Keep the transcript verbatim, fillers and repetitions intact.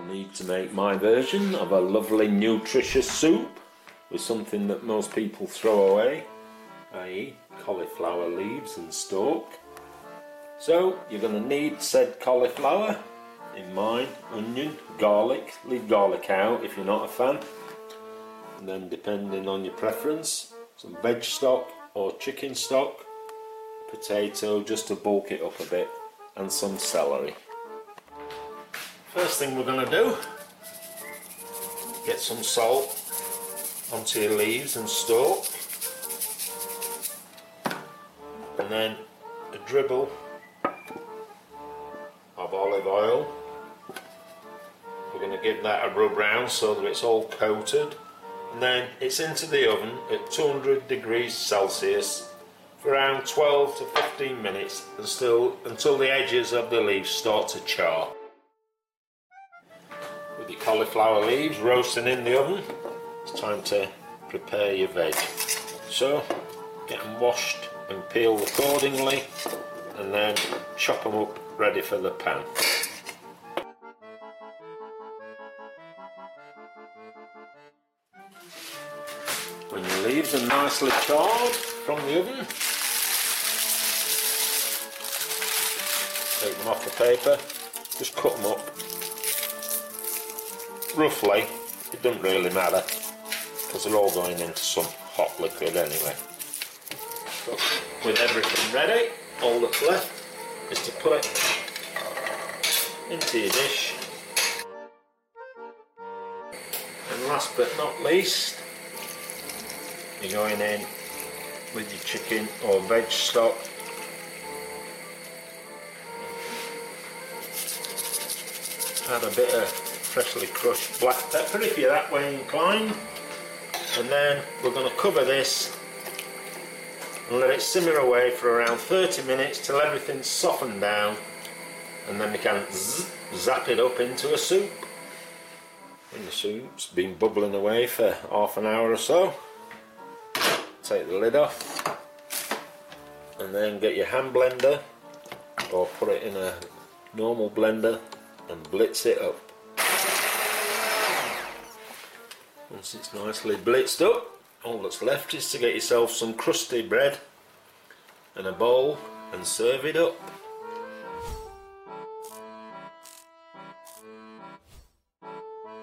need to make my version of a lovely nutritious soup with something that most people throw away, that is cauliflower leaves and stalk. So you're going to need said cauliflower, in mine, onion, garlic, leave garlic out if you're not a fan, and then depending on your preference, some veg stock or chicken stock, potato just to bulk it up a bit, and some celery. First thing we're going to do, get some salt onto your leaves and stalk, and then a dribble of olive oil. We're going to give that a rub round so that it's all coated, and then it's into the oven at two hundred degrees Celsius for around twelve to fifteen minutes and still until the edges of the leaves start to char. With your cauliflower leaves roasting in the oven, it's time to prepare your veg. So get them washed and peeled accordingly, and then chop them up ready for the pan. When your leaves are nicely charred from the oven, take them off the paper, just cut them up roughly. It doesn't really matter because they're all going into some hot liquid anyway. So with everything ready, all that's left is to put it into your dish. And last but not least, you're going in with your chicken or veg stock. Add a bit of freshly crushed black pepper if you're that way inclined, and then we're going to cover this and let it simmer away for around thirty minutes till everything's softened down, and then we can zzz, zap it up into a soup. When the soup's been bubbling away for half an hour or so, take the lid off and then get your hand blender or put it in a normal blender and blitz it up. Once it's nicely blitzed up, all that's left is to get yourself some crusty bread and a bowl and serve it up.